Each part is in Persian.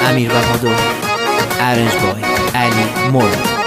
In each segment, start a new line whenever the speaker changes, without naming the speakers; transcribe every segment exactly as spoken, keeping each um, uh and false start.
امیر بهادر، ارنج بای علی مولا.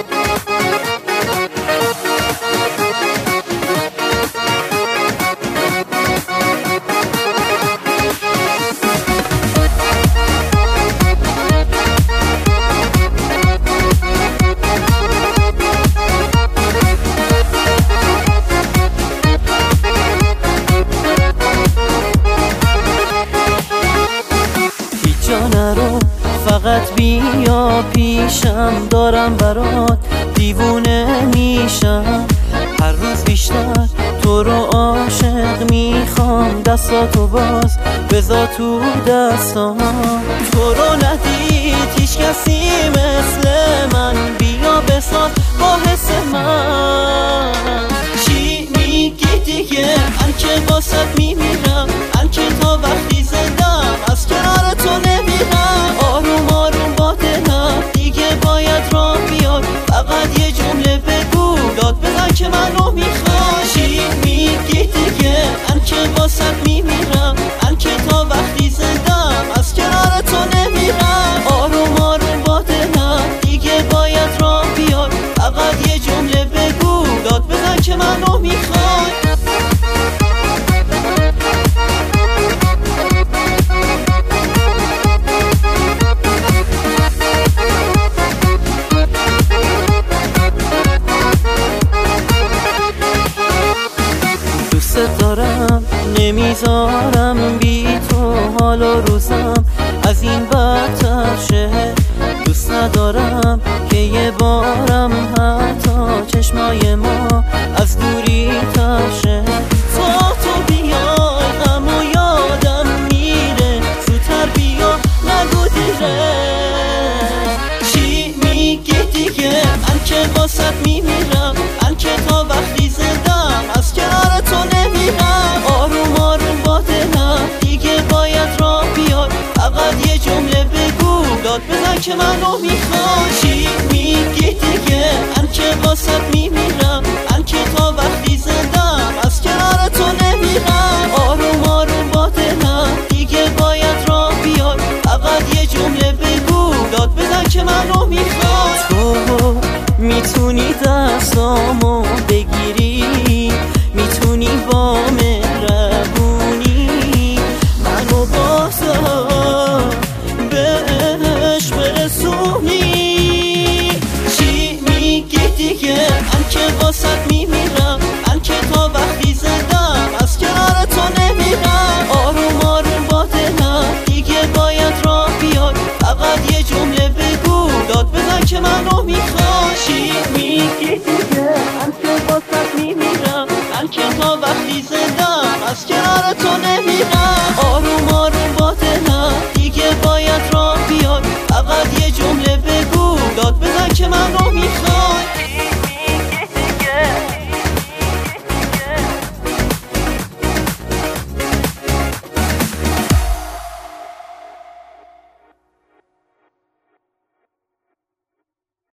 نرو فقط بیا پیشم، دارم برات دیوونه میشم. هر روز بیشتر تو رو عاشق میخوام، دستاتو باز بذار تو دستام. تو رو ندید هیچ کسی مثل من، بیا بساز با حس من. چی میگی دیگه؟ من که باست میمیرم، من که تا وقتی زندم از کنار تو نمیرم. آروم آروم با دلم دیگه باید راه بیاد، فقط یه جمله بگو داد بزن که منو میخوای. چی میگی دیگه؟ من که باست میمیرم، من که تا وقتی زندم از کنار تو نمیرم. آروم آروم با دلم دیگه باید راه بیاد، فقط یه جمله بگو داد بزن که منو میخوای. دوست دارم نمیذارم بی تو حال و روزم از این بدتر شه. دوست ندارم که یه بارم حتی چشمای ما از دوری تر شه. تا تو بیای غم و یادم میره، زودتر بیا نگو دیره. چی میگی دیگه؟ من که باست میمیرم، من که تا وقتی زندم از کنار تو نمیرم. آروم آروم با دلم دیگه باید راه بیاد، فقط یه جمله بگو داد بزن که منو میخوای. چی میگی دیگه؟ من که باست میمیرم، من که تا وقتی زندم از کنار تو نمیرم. آروم آروم با دلم دیگه باید راه بیاد، فقط یه جمله بگو داد بزن که منو میخوای. تو میتونی دستامو بگیری، میتونی با مهربونی منو بازم بهش برسونی. چی میگی دیگه؟ من که باست میمیرم، من که تا وقتی زندم از کنار تو نمیرم. آروم آروم با دلم دیگه باید راه بیاد، فقط یه جمله بگو داد بزن که منو میخوای. چی